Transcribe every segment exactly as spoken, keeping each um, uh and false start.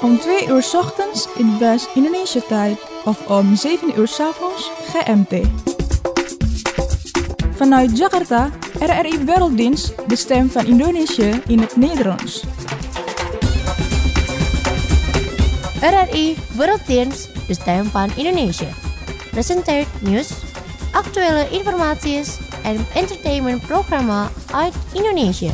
om twee uur 's ochtends in West-Indonesia tijd of om zeven uur 's avonds G M T. Vanuit Jakarta, R R I Werelddienst, de stem van Indonesië in het Nederlands. R R I Werelddienst, de stem van Indonesië. Presenteert nieuws, actuele informatie en entertainmentprogramma uit Indonesië.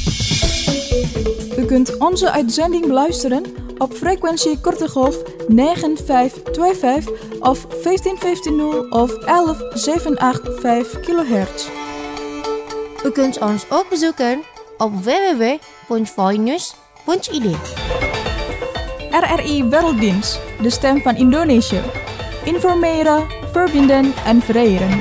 U kunt onze uitzending beluisteren op frequentie korte golf negen vijf twee vijf of vijftien vijftig of elf zevenhonderdachtenvijftig kilohertz. U kunt ons ook bezoeken op w w w punt voinews punt i d. R R I Werelddienst, de stem van Indonesië. Informeren, verbinden en vereeren.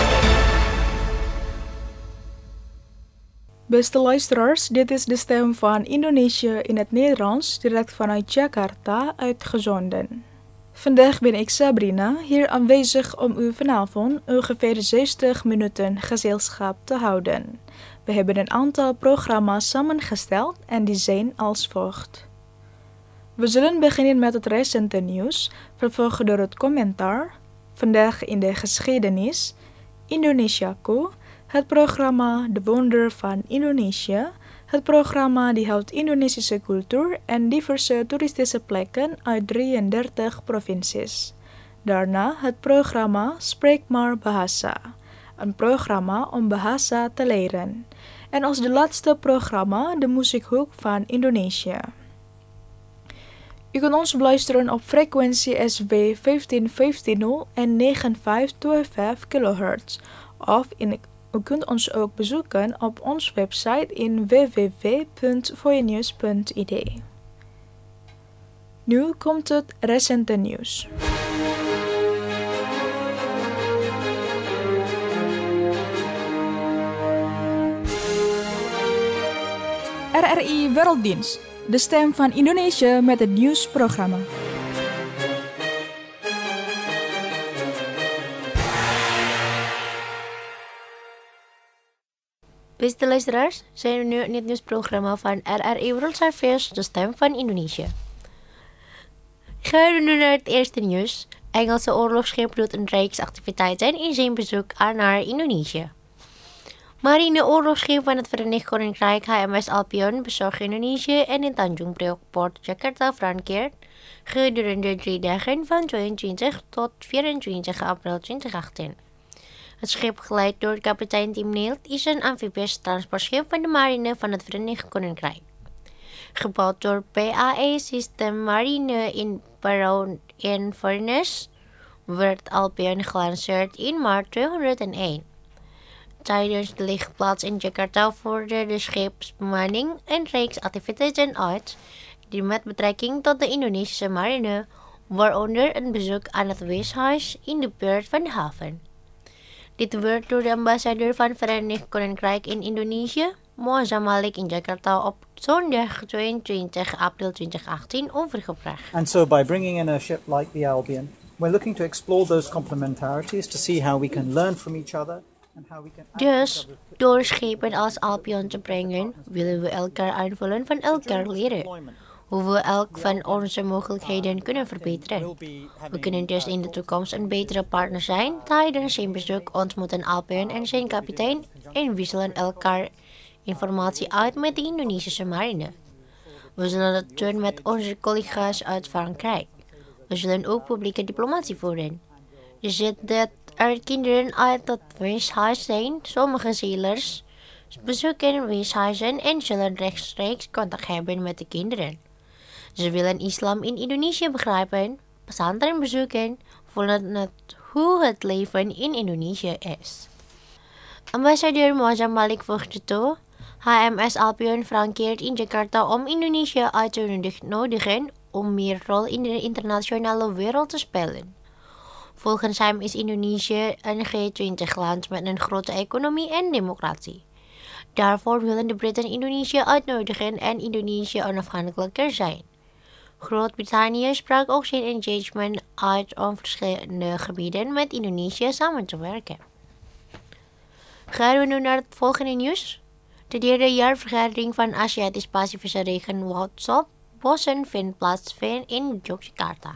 Beste luisteraars, dit is de stem van Indonesië in het Nederlands, direct vanuit Jakarta uitgezonden. Vandaag ben ik Sabrina, hier aanwezig om u vanavond ongeveer zestig minuten gezelschap te houden. We hebben een aantal programma's samengesteld en die zijn als volgt. We zullen beginnen met het recente nieuws, vervolgd door het commentaar, vandaag in de geschiedenis, Indonesiaku, het programma De Wonder van Indonesië, het programma die houdt Indonesische cultuur en diverse toeristische plekken uit drieëndertig provincies. Daarna het programma Spreek maar Bahasa, een programma om bahasa te leren. En als de laatste programma de muziekhoek van Indonesië. U kunt ons beluisteren op frequentie S W vijftien vijftig en negen vijf twee vijf kilohertz. Of in, u kunt ons ook bezoeken op onze website in w w w punt voinews punt i d. Nu komt het recente nieuws. R R I Werelddienst, de stem van Indonesië met het nieuwsprogramma. Beste luisteraars, zijn we nu in het nieuwsprogramma van R R I World Service, de stem van Indonesië. Gaan we nu naar het eerste nieuws. Engelse oorlogsschip doet een reeks activiteiten in zijn bezoek aan naar Indonesië. Marine oorlogsschip van het Verenigd Koninkrijk H M S Albion bezocht Indonesië en in Tanjung Priok Port Jakarta frankeert gedurende drie dagen van tweeëntwintig tot vierentwintig april tweeduizend achttien. Het schip, geleid door kapitein Tim Neal, is een amfibisch transportschip van de marine van het Verenigd Koninkrijk. Gebouwd door P A E System Marine in Barrow in Furness, werd Albion gelanceerd in maart tweehonderdéén. Tijdens de lichtplaats in Jakarta voerde de scheepsbemanning een reeks activiteiten uit die met betrekking tot de Indonesische marine, waaronder een bezoek aan het weeshuis in de buurt van de haven. Dit werd door de ambassadeur van het Verenigd Koninkrijk in Indonesië, Moazzam Malik in Jakarta op zondag tweeëntwintig april tweeduizend achttien overgebracht. And so by bringing in a ship like the Albion, we're looking to explore those complementarities to see how we can learn from each other. Dus, door schepen als Albion te brengen, willen we elkaar aanvullen van elkaar leren. Hoe we elk van onze mogelijkheden kunnen verbeteren. We kunnen dus in de toekomst een betere partner zijn. Tijdens zijn bezoek ontmoeten Albion en zijn kapitein en wisselen elkaar informatie uit met de Indonesische marine. We zullen het doen met onze collega's uit Frankrijk. We zullen ook publieke diplomatie voeren. Je ziet dat er kinderen uit het weeshuis zijn. Sommige zeilers bezoeken weeshuizen en zullen rechtstreeks contact hebben met de kinderen. Ze willen islam in Indonesië begrijpen, pesantren bezoeken, voelen het hoe het leven in Indonesië is. Ambassadeur Moazzam Malik voegde toe, H M S Albion frankeert in Jakarta om Indonesië uit te nodigen om meer rol in de internationale wereld te spelen. Volgens hem is Indonesië een G twintig land met een grote economie en democratie. Daarvoor willen de Britten Indonesië uitnodigen en Indonesië onafhankelijker zijn. Groot-Brittannië sprak ook zijn engagement uit om verschillende gebieden met Indonesië samen te werken. Gaan we nu naar het volgende nieuws. De derde jaarvergadering van Aziatisch-Pacifische Region WATSOP Posen vindt plaats in Yogyakarta.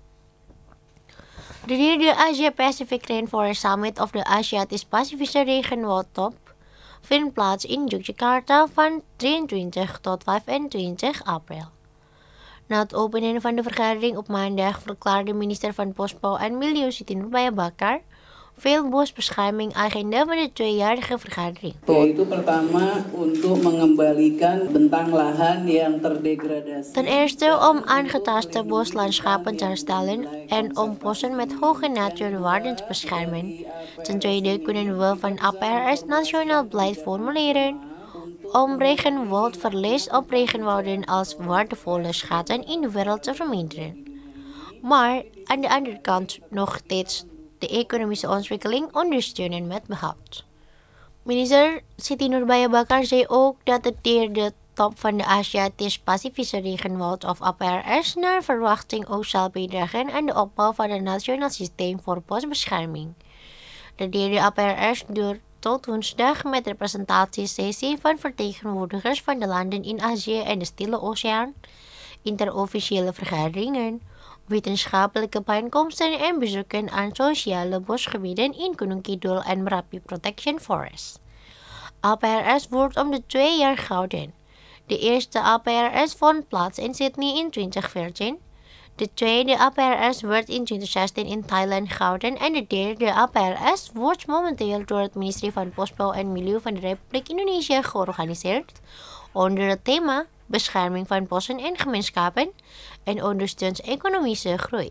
De derde Asia-Pacific Rainforest Summit of de Aziatisch-Pacifische Regenwoudtop vindt plaats in Yogyakarta van drieëntwintig tot vijfentwintig april. Na het openen van de vergadering op maandag verklaarde minister van Bosbouw en Milieu Siti Nurbaya Bakar veel bosbescherming agenda van de tweejarige vergadering. Yaitu pertama untuk mengembalikan bentang lahan yang terdegradasi. Ten eerste om aangetaste boslandschappen te herstellen en om bossen met hoge natuurwaarden te beschermen. Ten tweede kunnen we van A P R S nationaal beleid formuleren om regenwoudverlies op regenwouden als waardevolle schatten in de wereld te verminderen. Maar aan de andere kant nog steeds de economische ontwikkeling ondersteunen met behoud. Minister Siti Nurbaya Bakar zei ook dat de derde top van de Aziatisch-Pacifische Regenwoud of A P R S naar verwachting ook zal bijdragen aan de opbouw van een nationaal systeem voor bosbescherming. De derde A P R S duurt tot woensdag met representatiesessie van vertegenwoordigers van de landen in Azië en de Stille Oceaan, interofficiële vergaderingen, wetenschappelijke bijeenkomsten en bezoeken aan sociale bosgebieden in Gunung Kidul en Merapi Protection Forest. A P R S wordt om de twee jaar gehouden. De eerste A P R S vond plaats in Sydney in twintig veertien. De tweede A P R S werd in twintig zestien in Thailand gehouden en de derde A P R S wordt momenteel door het ministerie van Bosbouw en Milieu van de Republiek Indonesië georganiseerd onder het thema bescherming van bossen en gemeenschappen en ondersteunt economische groei.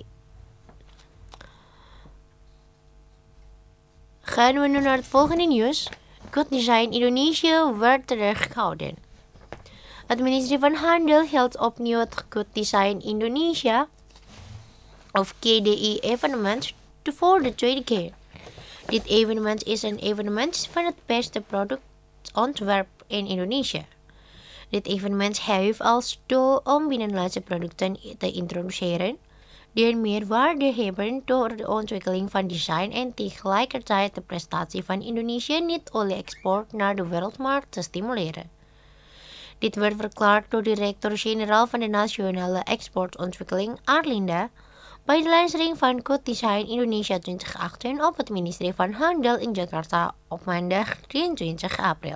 Gaan we nu naar het volgende nieuws. Good Design Indonesië werd teruggehouden. Het ministerie van Handel hield opnieuw het Good Design Indonesia of K D I evenement voor de tweede keer. Dit evenement is een evenement van het beste productontwerp in Indonesië. Dit evenement heeft als doel om binnenlandse producten te introduceren die een meerwaarde hebben door de ontwikkeling van design en tegelijkertijd de prestatie van Indonesië niet-olie-export naar de wereldmarkt te stimuleren. Dit werd verklaard door directeur-generaal van de Nationale Exportontwikkeling Arlinda bij de lancering van Good Design Indonesia twintig achttien op het ministerie van Handel in Jakarta op maandag drieëntwintig april.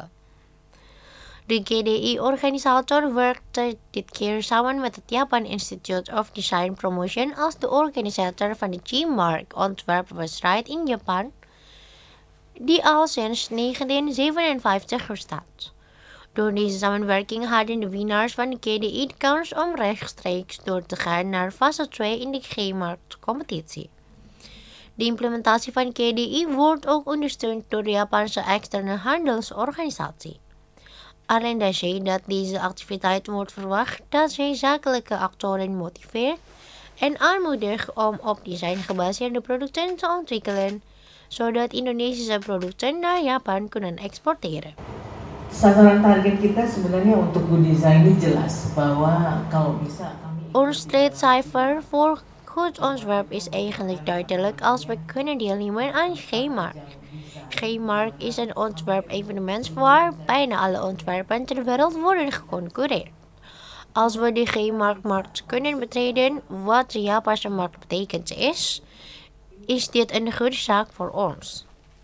De K D I-organisator werkte dit keer samen met het Japan Institute of Design Promotion als de organisator van de G-Mark ontwerpwedstrijd in Japan, die al sinds negentien zevenenvijftig bestaat. Door deze samenwerking hadden de winnaars van de K D I de kans om rechtstreeks door te gaan naar fase twee in de G-Markt-competitie. De implementatie van K D I wordt ook ondersteund door de Japanse externe handelsorganisatie. Arlinda zei dat deze activiteit wordt verwacht dat zij zakelijke actoren motiveert en aanmoedigt om op design gebaseerde producten te ontwikkelen, zodat Indonesische producten naar Japan kunnen exporteren. Sasaran target kita sebenarnya untuk good design ini jelas bahwa kalau bisa kami. Ons streefcijfer voor goed ontwerp is eigenlijk duidelijk als we kunnen deelnemen aan G-Mark. G-Mark is een ontwerpevenement waar bijna alle ontwerpen ter wereld worden geconcureerd. Als we de G-Mark-markt kunnen betreden, wat de Japanse markt betekent is, is dit een goede zaak voor ons.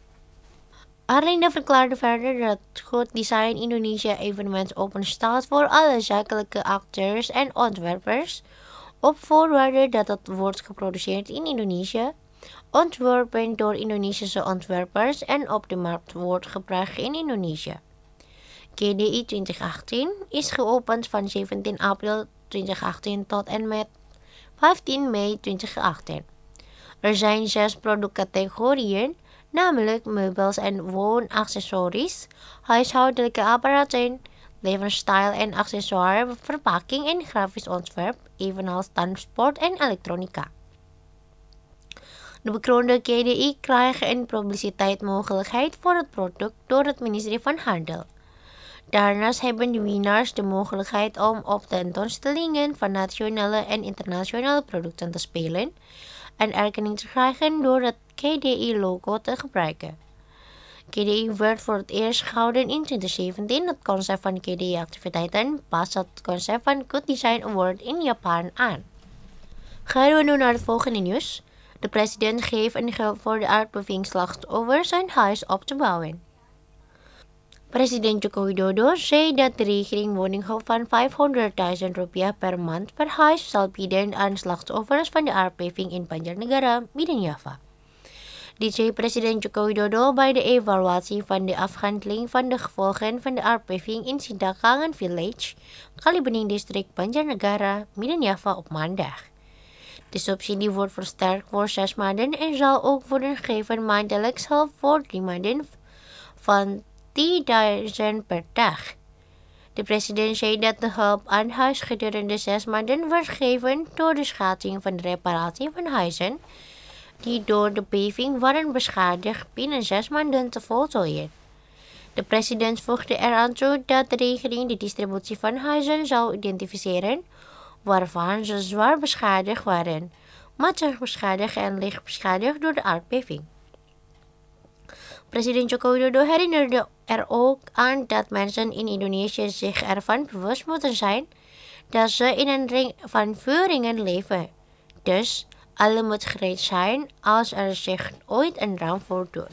Arlinda verklaarde verder dat het Good Design Indonesia evenement open staat voor alle zakelijke acteurs en ontwerpers, op voorwaarde dat het wordt geproduceerd in Indonesië, ontworpen door Indonesische ontwerpers en op de markt wordt gebracht in Indonesië. K D I twintig achttien is geopend van zeventien april twintig achttien tot en met vijftien mei twintig achttien. Er zijn zes productcategorieën, namelijk meubels en woonaccessories, huishoudelijke apparaten, levensstijl en accessoire, verpakking en grafisch ontwerp, evenals transport en elektronica. De bekroonde K D I krijgen een publiciteitsmogelijkheid voor het product door het ministerie van Handel. Daarnaast hebben de winnaars de mogelijkheid om op tentoonstellingen van nationale en internationale producten te spelen en erkenning te krijgen door het K D I-logo te gebruiken. K D I werd voor het eerst gehouden in twintig zeventien. Het concept van K D I-activiteiten past het concept van Good Design Award in Japan aan. Gaan we nu naar het volgende nieuws. De president geeft een geld voor de aardbevingsslachtoffers zijn huis op te bouwen. President Joko Widodo zei dat de regering woninghulp van vijfhonderdduizend rupiah per maand per huis zal bieden aan slachtoffers van de aardbeving in Banjarnegara, Midden-Java. Dit zei president Joko Widodo bij de evaluatie van de afhandeling van de gevolgen van de aardbeving in Sindakangan Village, Kalibening district Banjarnegara, Midden-Java op maandag. De subsidie wordt versterkt voor zes maanden en zal ook worden gegeven maandelijks hulp voor drie maanden van tienduizend per dag. De president zei dat de hulp aan huis gedurende zes maanden wordt gegeven door de schatting van de reparatie van huizen die door de beving waren beschadigd binnen zes maanden te voltooien. De president voegde eraan toe dat de regering de distributie van huizen zou identificeren waarvan ze zwaar beschadigd waren, matig beschadigd en licht beschadigd door de aardbeving. President Joko Widodo herinnerde er ook aan dat mensen in Indonesië zich ervan bewust moeten zijn dat ze in een ring van vuringen leven. Dus alle moet gereed zijn als er zich ooit een ramp voordoet.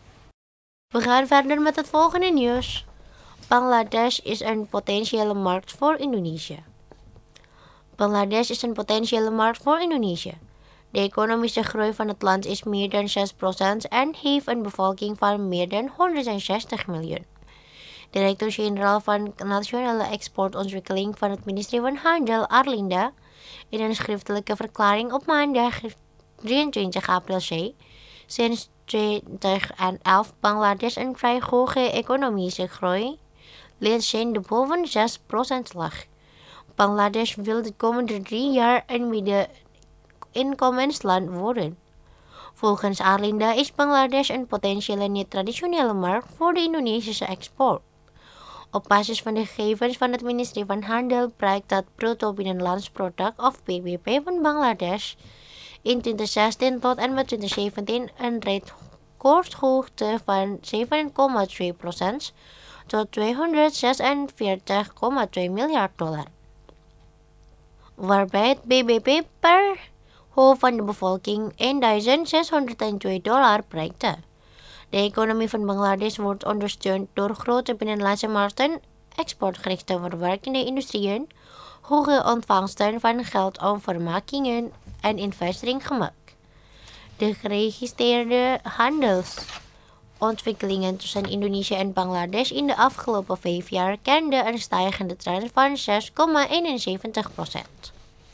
We gaan verder met het volgende nieuws. Bangladesh is een potentiële markt voor Indonesië. Bangladesh is een potentiële markt voor Indonesië. De economische groei van het land is meer dan zes procent en heeft een bevolking van meer dan honderdzestig miljoen. Directeur-generaal van Nationale Exportontwikkeling van het ministerie van Handel, Arlinda, in een schriftelijke verklaring op maandag drieëntwintig april zei, sinds twintig elf Bangladesh een vrij hoge economische groei liet zien die boven zes procent lag. Bangladesh wil de komende drie jaar een middeninkomensland worden. Volgens Arlinda is Bangladesh een potentiële niet-traditionele markt voor de Indonesische export. Op basis van de gegevens van het ministerie van Handel blijkt dat bruto binnenlands product of B B P van Bangladesh in twintig zestien tot en met twintig zeventien een recordhoogte van zeven komma twee procent tot tweehonderdzesenveertig komma twee miljard dollar. Waarbij het B B P per hoofd van de bevolking eenduizendzeshonderdtwee dollar bereikte. De economie van Bangladesh wordt ondersteund door grote binnenlandse markten, exportgerichte verwerkende industrieën, hoge ontvangsten van geld om vermakingen en investeringsgemak. De geregistreerde handelsontwikkelingen tussen Indonesië en Bangladesh in de afgelopen vijf jaar kenden een stijgende trend van zes komma eenenzeventig procent.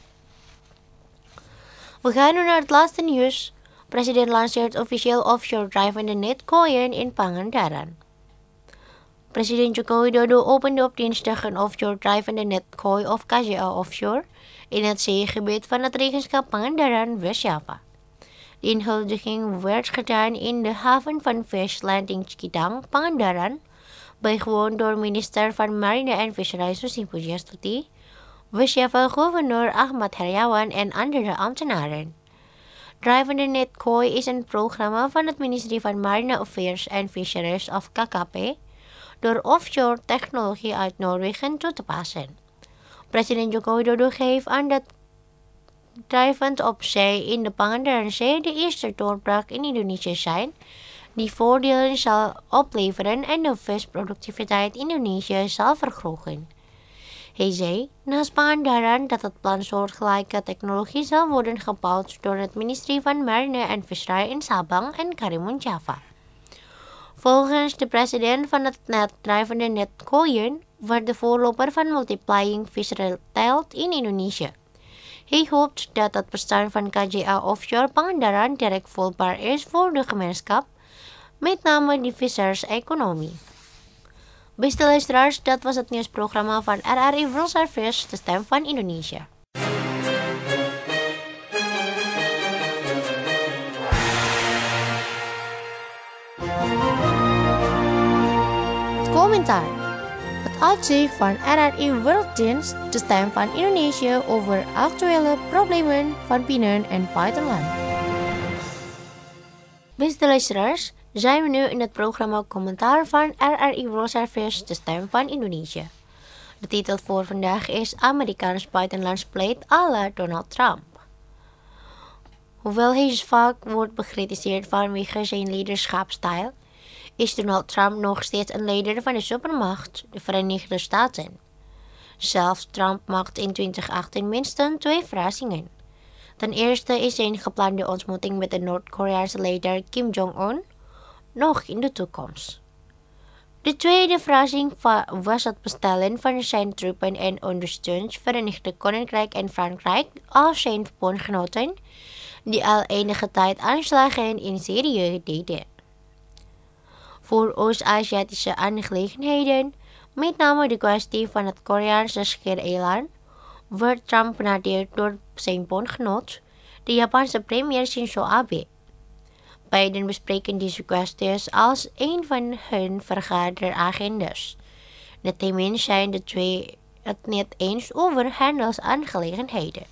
We gaan nu naar het laatste nieuws. President lanceert officieel offshore drijvende netcoin in Pangandaran. President Joko Widodo opende op dinsdag een offshore drijvende netcoin of K J A offshore in het zeegebied van het regentschap Pangandaran, West-Java. De inhuldiging werd gedaan in de haven van Fish Landing Cikidang, Pangandaran, bijgewoond door minister van Marine en Visserij Susi Pujiastuti, West-Java gouverneur Ahmad Heriawan en andere ambtenaren. Drijvende netcoin is een programma van het ministerie van Marine Affairs and Fisheries of K K P door offshore technologie uit Noorwegen toe te passen. President Joko Widodo geeft aan dat drijvend op zee in de Pangandaran-zee de eerste doorbraak in Indonesië zijn, die voordelen zal opleveren en de visproductiviteit in Indonesië zal vergroten. Hij zei naast Pangandaran dat het plan soortgelijke technologie zal worden gebouwd door het ministerie van Marine en Visserij in Sabang en Karimun Java. Volgens de president van het net drijvende netcoin wordt de voorloper van multiplying fish telt in Indonesië. Hij hoopt dat het bestaan van K J A offshore Pangandaran direct voelbaar is voor de gemeenschap, met name de visserseconomie. Beste luisteraars, dat was het nieuwsprogramma van R R I World Service, de stem van Indonesië. Het commentaar. Het uitzicht van R R I Werelddienst, de stem van Indonesië over actuele problemen van binnen- en buitenland. Beste luisteraars, zijn we nu in het programma Commentaar van R R I World Service, de stem van Indonesië. De titel voor vandaag is Amerikaans buitenlands beleid à la Donald Trump. Hoewel hij vaak wordt bekritiseerd vanwege zijn leiderschapsstijl, is Donald Trump nog steeds een leider van de supermacht, de Verenigde Staten. Zelfs Trump maakt in twintig achttien minstens twee verrassingen. Ten eerste is zijn geplande ontmoeting met de Noord-Koreaanse leider Kim Jong-un nog in de toekomst. De tweede verrassing was het bestellen van zijn troepen en ondersteunt Verenigd Koninkrijk en Frankrijk als zijn bondgenoten, die al enige tijd aanslagen in Syrië deden. Voor Oost-Aziatische aangelegenheden, met name de kwestie van het Koreaanse schiereiland, wordt Trump benaderd door zijn bondgenoot, de Japanse premier Shinzo Abe. Beiden bespreken deze kwesties als een van hun vergaderagendas. Niettemin zijn de twee het niet eens over handelsaangelegenheden.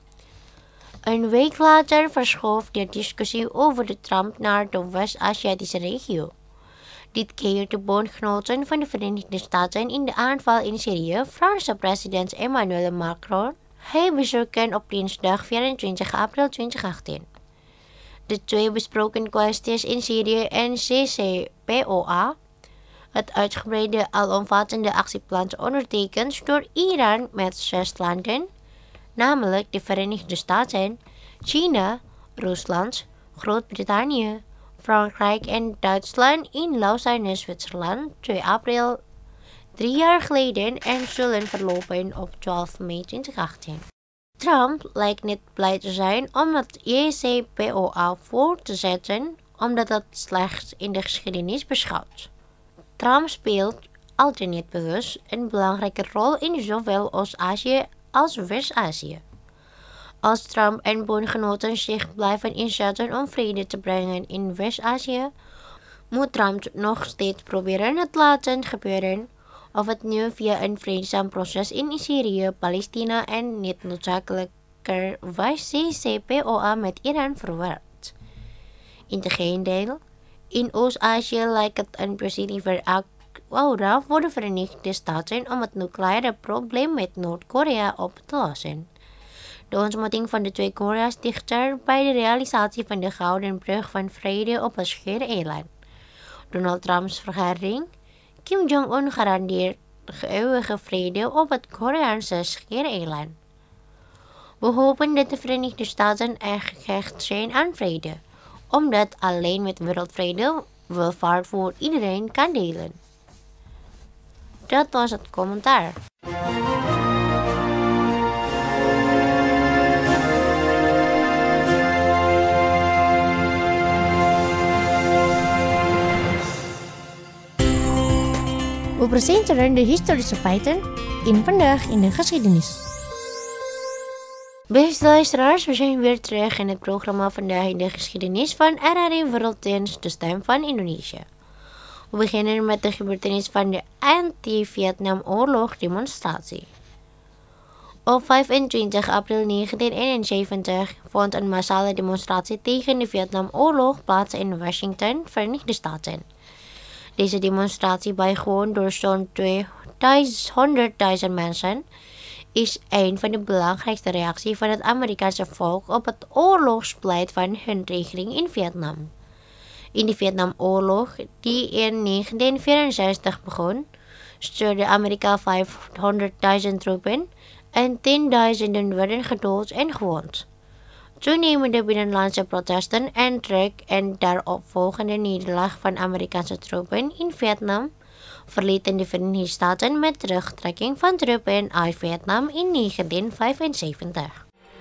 Een week later verschoof de discussie over de Trump naar de West-Aziatische regio. Dit keer de bondgenoten van de Verenigde Staten in de aanval in Syrië, Franse president Emmanuel Macron, hij bezoeken op dinsdag vierentwintig april twintig achttien. De twee besproken kwesties in Syrië en C C P O A, het uitgebreide alomvattende actieplan ondertekend door Iran met zes landen, namelijk de Verenigde Staten, China, Rusland, Groot-Brittannië, Frankrijk en Duitsland in Lausanne, Zwitserland, twee april, drie jaar geleden en zullen verlopen op twaalf mei twintig achttien. Trump lijkt niet blij te zijn om het J C P O A voor te zetten, omdat het slechts in de geschiedenis beschouwt. Trump speelt, altijd niet bewust, een belangrijke rol in zowel Oost-Azië als West-Azië. Als Trump en bondgenoten zich blijven inzetten om vrede te brengen in West-Azië, moet Trump nog steeds proberen het laten gebeuren, of het nu via een vreedzaam proces in Syrië, Palestina en niet noodzakelijkerwijs C C P O A met Iran verwerkt. Integendeel, in Oost-Azië lijkt het een positiever aura voor de Verenigde Staten om het nucleaire probleem met Noord-Korea op te lossen. De ontmoeting van de twee Korea's dichter bij de realisatie van de Gouden Brug van Vrede op het schiereiland. Donald Trumps vergadering, Kim Jong-un garandeert eeuwige vrede op het Koreaanse schiereiland. We hopen dat de Verenigde Staten echt gehecht zijn aan vrede, omdat alleen met wereldvrede welvaart voor iedereen kan delen. Dat was het commentaar. We presenteren de historische feiten in Vandaag in de Geschiedenis. Beste luisteraars, we zijn weer terug in het programma Vandaag in de Geschiedenis van R R I Werelddienst, de stem van Indonesië. We beginnen met de gebeurtenis van de anti-Vietnamoorlog demonstratie. Op vijfentwintig april negentien eenenzeventig vond een massale demonstratie tegen de Vietnamoorlog plaats in Washington, Verenigde Staten. Deze demonstratie, bijgewoond door zo'n tweehonderdduizend mensen, is een van de belangrijkste reacties van het Amerikaanse volk op het oorlogsbeleid van hun regering in Vietnam. In de Vietnamoorlog, die in negentien vierenzestig begon, stuurde Amerika vijfhonderdduizend troepen en tienduizenden werden gedood en gewond. Toenemende binnenlandse protesten en druk en daaropvolgende nederlaag van Amerikaanse troepen in Vietnam verlieten de Verenigde Staten met terugtrekking van troepen uit Vietnam in negentien vijfenzeventig.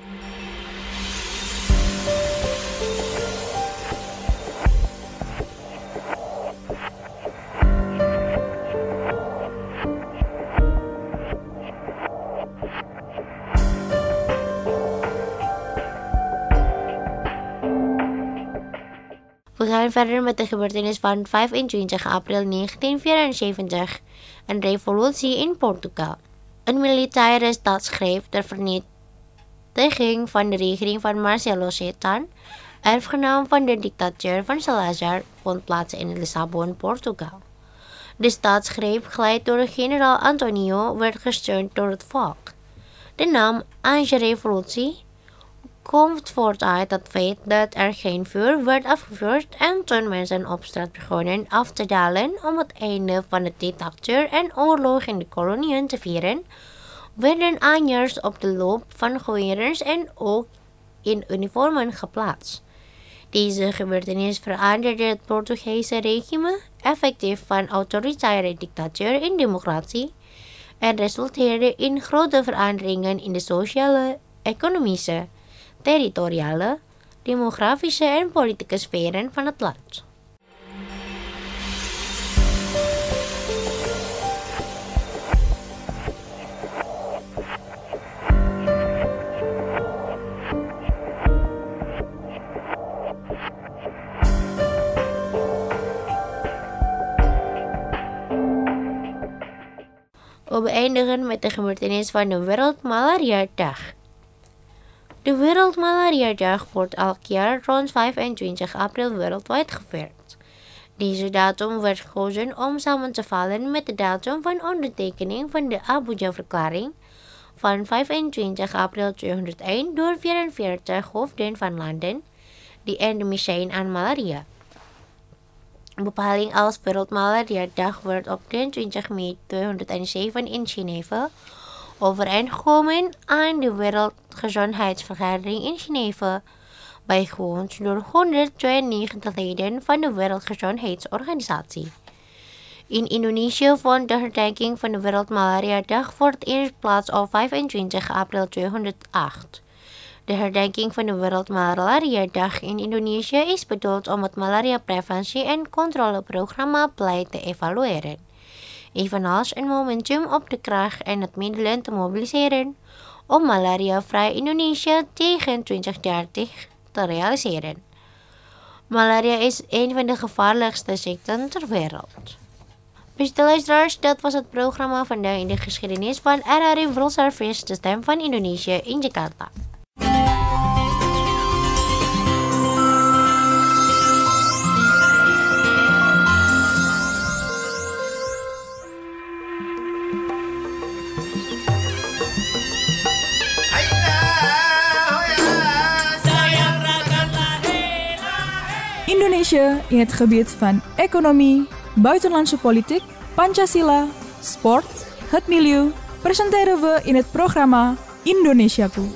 We gaan verder met de gebeurtenis van vijfentwintig april negentien vierenzeventig, een revolutie in Portugal. Een militaire staatsgreep ter vernietiging van de regering van Marcelo Cetan erfgenaam van de dictatuur van Salazar, vond plaats in Lissabon, Portugal. De staatsgreep, geleid door generaal Antonio, werd gesteund door het volk. De naam Anje Revolutie komt voort uit het feit dat er geen vuur werd afgevuurd en toen mensen op straat begonnen af te dalen om het einde van de dictatuur en oorlog in de koloniën te vieren, werden aanjers op de loop van geweren en ook in uniformen geplaatst. Deze gebeurtenis veranderde het Portugese regime effectief van autoritaire dictatuur in democratie en resulteerde in grote veranderingen in de sociale, economische, territoriale, demografische en politieke sferen van het land. We beëindigen met de gebeurtenis van de Wereldmalariadag. De Wereldmalariadag wordt elk jaar rond vijfentwintig april wereldwijd gevierd. Deze datum werd gekozen om samen te vallen met de datum van ondertekening van de Abuja-verklaring van vijfentwintig april tweeduizend één door vierenveertig hoofden van landen die endemisch zijn aan malaria. Een bepaling als Wereldmalariadag werd op drieëntwintig mei tweeduizend zeven in Genève overeengekomen aan de Wereldgezondheidsvergadering in Genève, bijgewoond door honderdtweeënnegentig leden van de Wereldgezondheidsorganisatie. In Indonesië vond de herdenking van de Wereldmalariadag voor het eerst plaats op vijfentwintig april tweeduizend acht. De herdenking van de Wereldmalariadag in Indonesië is bedoeld om het malariapreventie- en controleprogramma beleid te evalueren, evenals een momentum op de kracht en het middelen te mobiliseren om malaria-vrij Indonesië tegen twintig dertig te realiseren. Malaria is een van de gevaarlijkste ziekten ter wereld. Beste luisteraars, dat was het programma vandaag in de geschiedenis van R R I World Service, de stem van Indonesië in Jakarta. Indonesië in het gebied van economie, buitenlandse politiek, Pancasila, sport, het milieu, presenteren we in het programma Indonesiaku.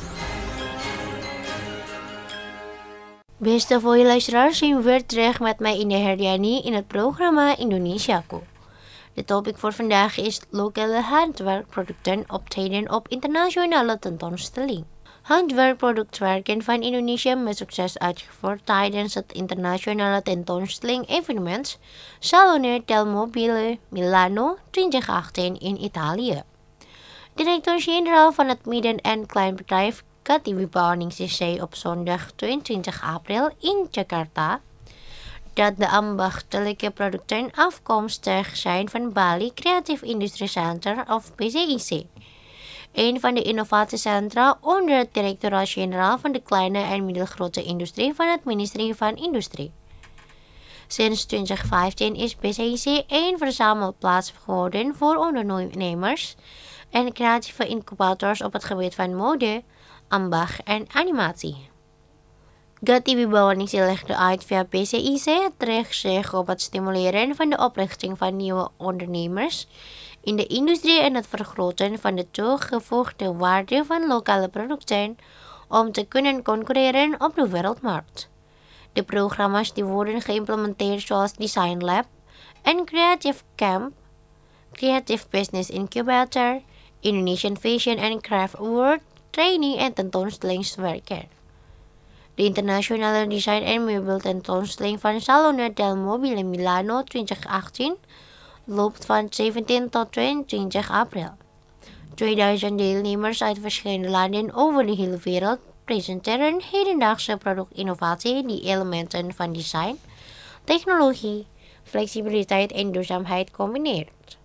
Beste voor je luisteraars, zijn we weer terug met mij Indah Herdiani in het programma Indonesiaku. De topic voor vandaag is lokale handwerkproducten optreden op internationale tentoonstelling. Handwerkproductwerken van Indonesië met succes uitgevoerd tijdens het internationale tentoonstelling-evenement Salone del Mobile Milano twintig achttien in Italië. Directeur-generaal van het midden- en kleinbedrijf Gati Wibawningsih zei op zondag tweeëntwintig april in Jakarta dat de ambachtelijke producten afkomstig zijn van Bali Creative Industry Center of B C I C, een van de innovatiecentra onder het directoraat-generaal van de kleine en middelgrote industrie van het ministerie van Industrie. Sinds twintig vijftien is B C I C een verzamelplaats geworden voor ondernemers en creatieve incubators op het gebied van mode, ambacht en animatie. Gati Wibawningsih legde uit via B C I C het richt zich op het stimuleren van de oprichting van nieuwe ondernemers in de industrie en het vergroten van de toegevoegde waarde van lokale producten om te kunnen concurreren op de wereldmarkt. De programma's die worden geïmplementeerd zoals Design Lab en Creative Camp, Creative Business Incubator, Indonesian Fashion and Craft Award, training en tentoonstellingswerken. De internationale design- en meubeltentoonstelling van Salone del Mobile Milano twintig achttien loopt van zeventien tot tweeëntwintig april. tweeduizend deelnemers uit verschillende landen over de hele wereld presenteren hedendaagse productinnovatie die elementen van design, technologie, flexibiliteit en duurzaamheid combineert.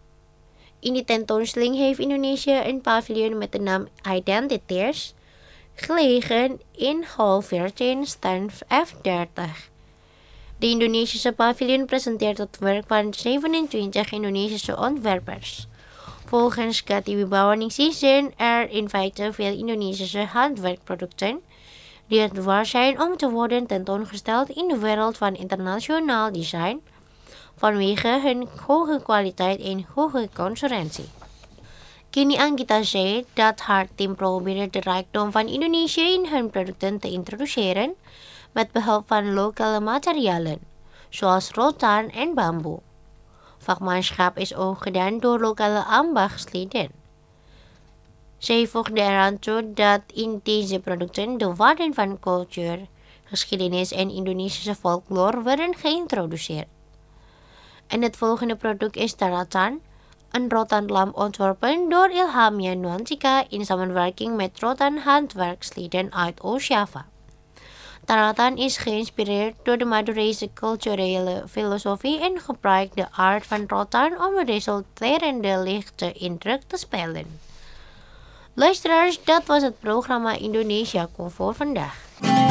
In die tentoonstelling heeft Indonesië een paviljoen met de naam Identiteers, gelegen in Hal veertien, stand F dertig. De Indonesische paviljoen presenteert het werk van zevenentwintig Indonesische ontwerpers. Volgens Katiwi Bawaningsih zijn er in feite veel Indonesische handwerkproducten die het waard zijn om te worden tentoongesteld in de wereld van internationaal design vanwege hun hoge kwaliteit en hoge concurrentie. Kini Anggita zei dat haar team probeert de rijkdom van Indonesië in hun producten te introduceren met behulp van lokale materialen, zoals rotan en bamboe. Vakmanschap is ook gedaan door lokale ambachtslieden. Zij voegde eraan toe dat in deze producten de waarden van cultuur, geschiedenis en Indonesische folklore werden geïntroduceerd. En het volgende product is Taratan, een rotanlamp ontworpen door Ilham Yanuantika in samenwerking met rotan handwerkslieden uit Oost-Java. Taratan is geïnspireerd door de Madurese culturele filosofie en gebruikt de aard van rotan om een resulterende lichte indruk te spelen. Luisteraars, dat was het programma Indonesia voor vandaag.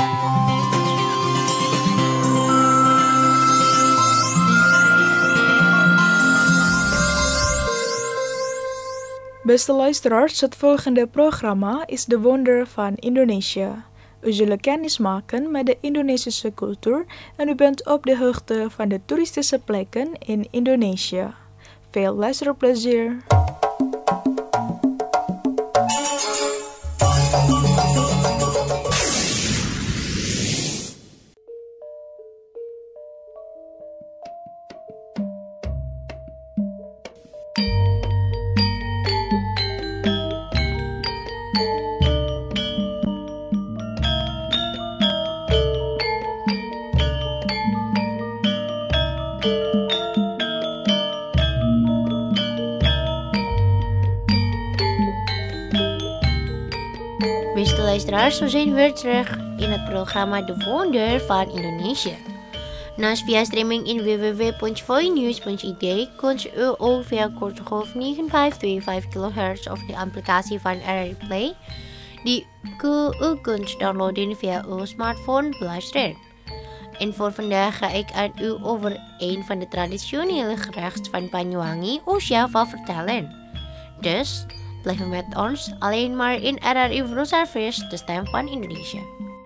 Beste luisteraars, het volgende programma is De Wonder van Indonesië. U zullen kennis maken met de Indonesische cultuur en u bent op de hoogte van de toeristische plekken in Indonesië. Veel luisterplezier! Beste luisteraars, we zijn weer terug in het programma De Wonder van Indonesië. Naast via streaming in w w w punt voinews punt i d kunt u ook via korte golf negen vijf twee vijf kilohertz of de applicatie van R R Play die u kunt downloaden via uw smartphone beluisteren. En voor vandaag ga ik aan u over een van de traditionele gerechten van Banyuwangi, Oost-Java vertellen. Dus blijf met ons alleen maar in R R I Service, de stem van Indonesië.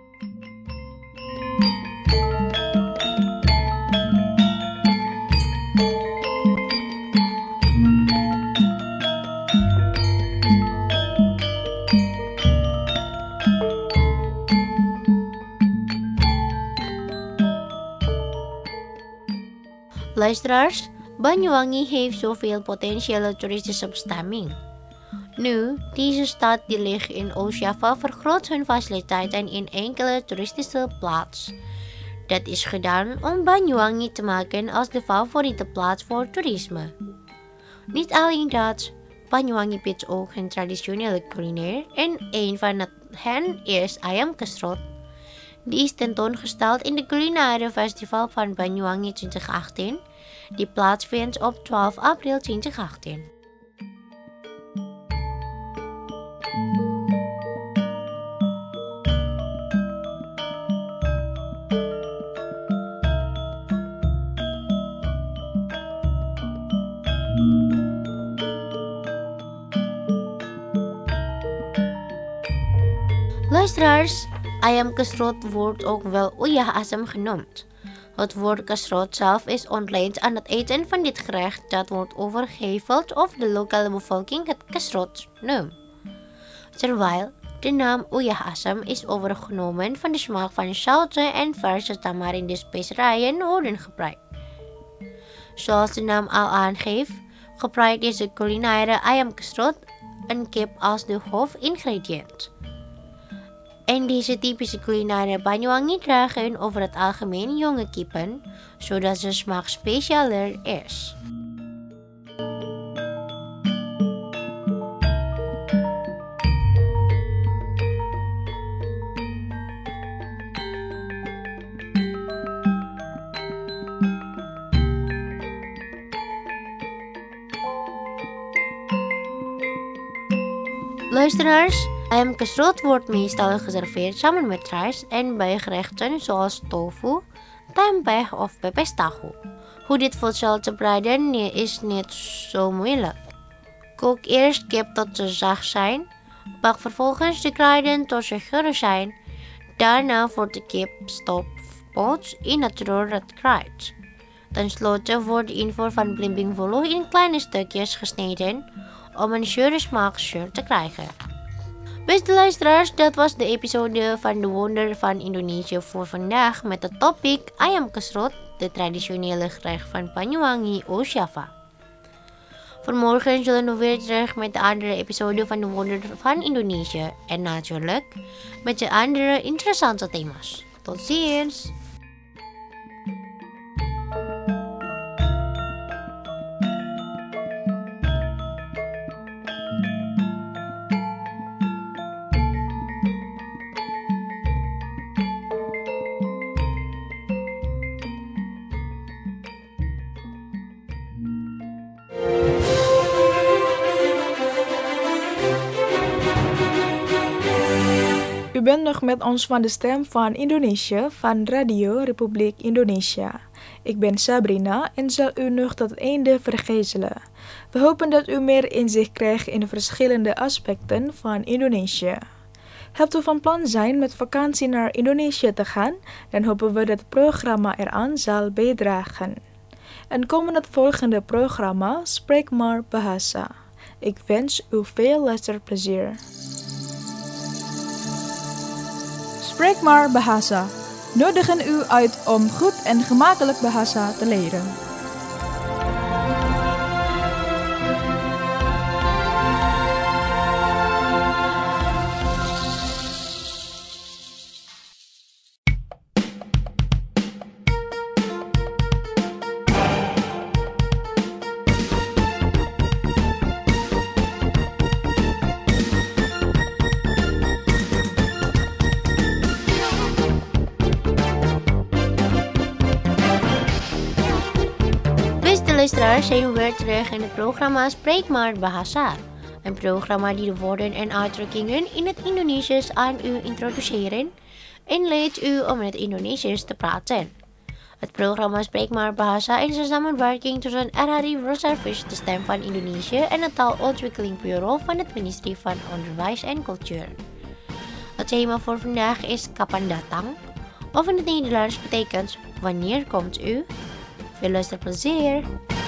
Luisteraars, Banyuwangi heeft zoveel potentiële toeristische bestemming. Nu, deze stad die ligt in Oost-Java vergroot hun faciliteiten in enkele toeristische plaats. Dat is gedaan om Banyuwangi te maken als de favoriete plaats voor toerisme. Niet alleen dat, Banyuwangi biedt ook hun traditionele culinair en een van hen is ayam kesrot. Die is tentoongesteld in de culinaire festival van Banyuwangi twintig achttien, die plaatsvindt op twaalf april twintig achttien. Luisteraars, ayam kesrot wordt ook wel uyah asam genoemd. Het woord kesrot zelf is ontleend aan het eten van dit gerecht dat wordt overgeheveld of de lokale bevolking het kesrot noemt. Terwijl de naam uyah asam is overgenomen van de smaak van zoute en verse tamarinde specerijen worden gebruikt. Zoals de naam al aangeeft, gebruikt deze culinaire ayam kesrot een kip als de hoofdingrediënt. En deze typische culinaire Banyuwangi dragen over het algemeen jonge kippen, zodat de smaak specialer is. Luisteraars, Ayam kesrut wordt meestal geserveerd samen met rijst en bijgerechten zoals tofu, tempeh of pepes tahu. Hoe dit voedsel te bereiden is niet zo moeilijk. Kook eerst kip tot ze zacht zijn. Bak vervolgens de kruiden tot ze geurig zijn. Daarna wordt de kip stoppots in het roerend kruid. Ten slotte wordt de invoer van blimbing volo in kleine stukjes gesneden om een zure smaakzuur te krijgen. Beste luisteraars, dat was de episode van De Wonder van Indonesië voor vandaag met het topic ayam kesrut, de traditionele gerecht van Banyuwangi, Oost-Java. Voor morgen zullen we weer terug met de andere episode van De Wonder van Indonesië en natuurlijk met de andere interessante thema's. Tot ziens! U bent nog met ons van de Stem van Indonesië van Radio Republiek Indonesia. Ik ben Sabrina en zal u nog tot het einde vergezelen. We hopen dat u meer inzicht krijgt in de verschillende aspecten van Indonesië. Hebt u van plan zijn met vakantie naar Indonesië te gaan, dan hopen we dat het programma eraan zal bijdragen. En komen het volgende programma Spreek maar Bahasa. Ik wens u veel luisterplezier. Spreek maar Bahasa. Nodigen u uit om goed en gemakkelijk bahasa te leren. Luisteraars, zijn we weer terug in het programma Spreek maar Bahasa. Een programma die de woorden en uitdrukkingen in het Indonesisch aan u introduceren en leert u om in het Indonesisch te praten. Het programma Spreek maar Bahasa is een samenwerking tussen R H I World Service, de Stem van Indonesië, en het Taalontwikkeling Bureau van het ministerie van Onderwijs en Cultuur. Het thema voor vandaag is Kapan datang, of in het Nederlands betekent Wanneer komt u? Veel luisterplezier!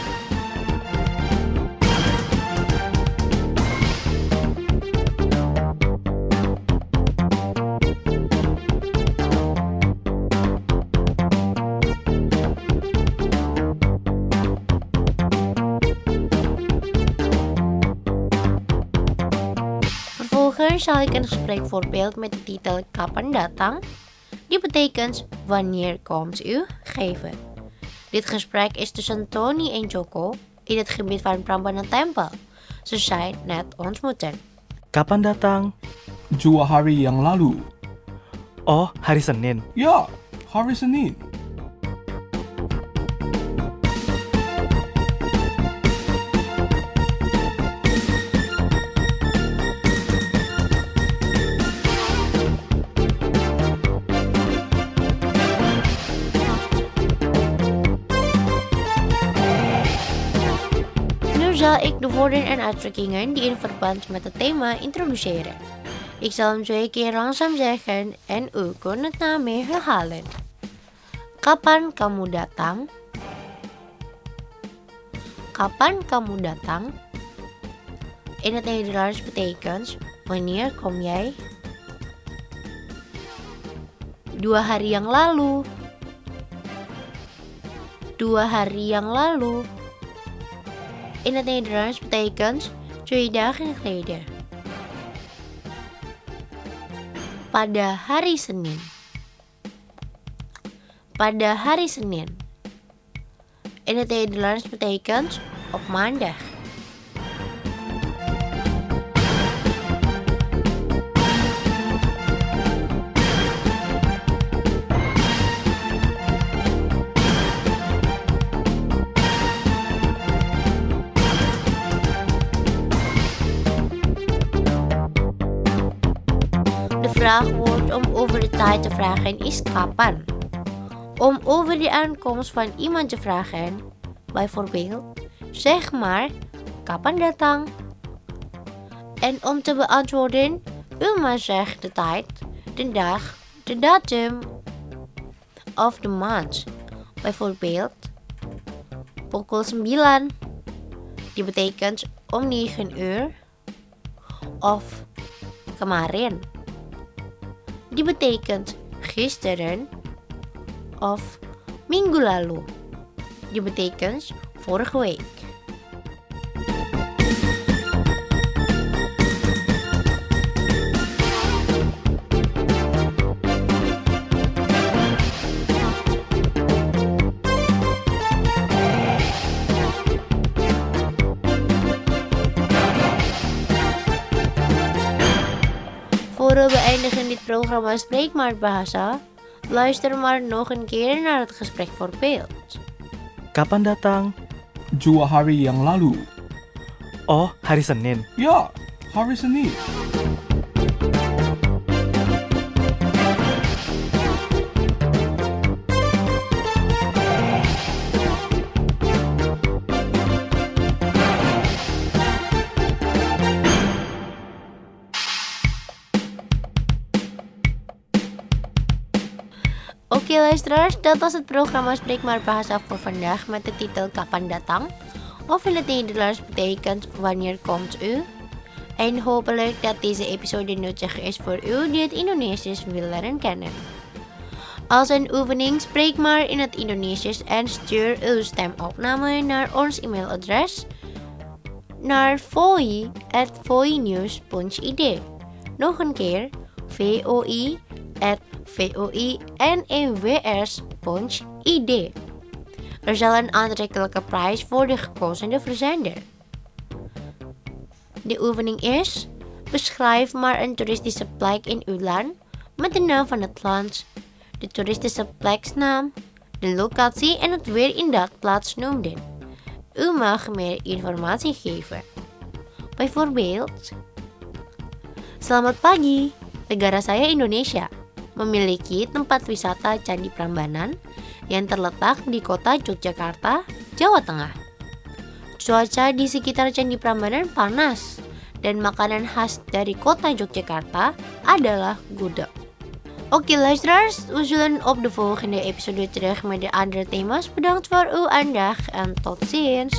Vervolgens zal ik een gespreekvoorbeeld met de titel Kapan datang, die betekent Wanneer komt u, geven. Dit gesprek is tussen Tony en Joko in het gebied van Prambanan Tempel. Ze zijn net ontmoeten. Kapan datang? Dua hari yang lalu. Oh, hari Senin. Ya, hari Senin. Zal ik de woorden en uitdrukkingen die in verband met het thema introduceren. Ik zal hem twee keer langzaam zeggen en u kunt het na me herhalen. Kapan kamu datang? Kapan kamu datang? In het Nederlands betekent wanneer kom jij? Dua hari yang lalu. Dua hari yang lalu. In het Nederlands betekent twee dagen geleden. Pada hari Senin. Pada hari Senin. In het Nederlands betekent op maandag. tijd te vragen is kapan. Om over de aankomst van iemand te vragen, bijvoorbeeld, zeg maar, kapan datang? En om te beantwoorden, u maar zegt de tijd, de dag, de datum of the month. Bijvoorbeeld, pukul sembilan. Die betekent om negen uur. Of kemarin. Die betekent gisteren. Of minggu lalu. Die betekent vorige week. Voor we beëindigen dit programma Spreek maar Bahasa, luister maar nog een keer naar het gesprek voor beeld. Kapan datang? Dua hari yang lalu. Oh, hari Senin. Ya, hari Senin. Oké luisteraars, dat was het programma Spreek maar Bahasa voor vandaag met de titel Kapan datang? Of in het Nederlands betekent Wanneer komt u? En hopelijk dat deze episode nuttig is voor u die het Indonesisch wil leren kennen. Als een oefening, spreek maar in het Indonesisch en stuur uw stemopname naar ons e-mailadres naar voi at voinews punt i d. Nog een keer, voi at voinews punt i d. Er zal een aantrekkelijke prijs voor de gekozen verzender. De oefening is: beschrijf maar een toeristische plek in uw land met de naam van het land, de toeristische pleksnaam, de locatie en het weer in dat plaats noemden. U mag meer informatie geven. Bijvoorbeeld, selamat pagi, negara saya Indonesia memiliki tempat wisata Candi Prambanan yang terletak di kota Yogyakarta, Jawa Tengah. Cuaca di sekitar Candi Prambanan panas dan makanan khas dari kota Yogyakarta adalah gudeg. Oké luisteraars, we zullen op de volgende episode terug met de andere thema's. Bedankt voor uw aandacht en tot ziens.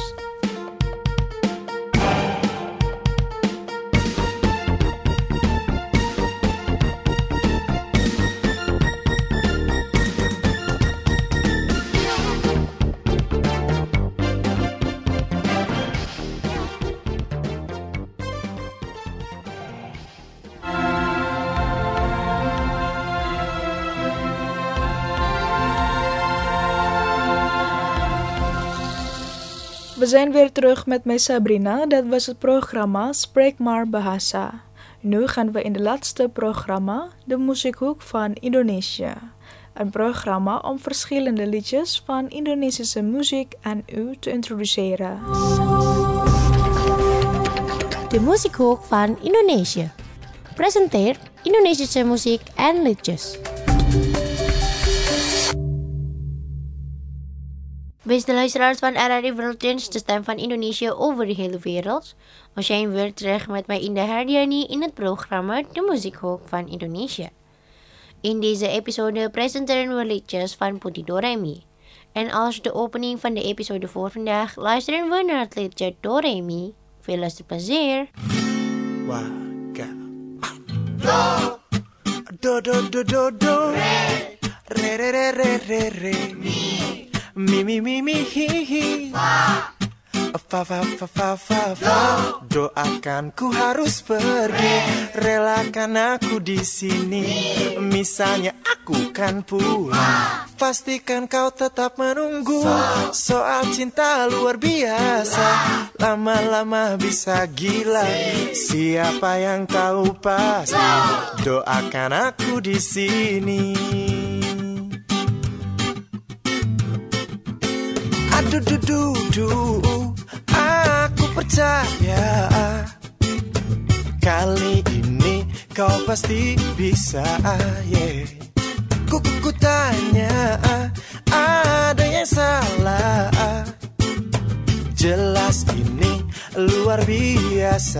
We zijn weer terug met mij Sabrina. Dat was het programma Spreek maar Bahasa. Nu gaan we in de laatste programma, de muziekhoek van Indonesië. Een programma om verschillende liedjes van Indonesische muziek aan u te introduceren. De muziekhoek van Indonesië. Presenteert Indonesische muziek en liedjes. Beste luisteraars van R R I World Dance, de stem van Indonesië over de hele wereld. We zijn weer terug met mij Indah Hardiani in het programma De Muziekhoek van Indonesië. In deze episode presenteren we liedjes van Putih Doremi. En als de opening van de episode voor vandaag luisteren we naar het liedje Doremi. Veel luisterplezier. Waga. Do. Do do do do do. Re. Re re re re re re. Mi. Mi mi mi mi hi hi. Fa. Fa fa fa fa fa fa. Doakan ku harus pergi, relakan aku di sini. Misalnya aku kan pulang, pastikan kau tetap menunggu. Soal cinta luar biasa, lama-lama bisa gila. Siapa yang tahu pasti, doakan aku di sini. Aduh duh duh duh, aku percaya kali ini kau pasti bisa, yeah. masalah. Jelas ini luar biasa.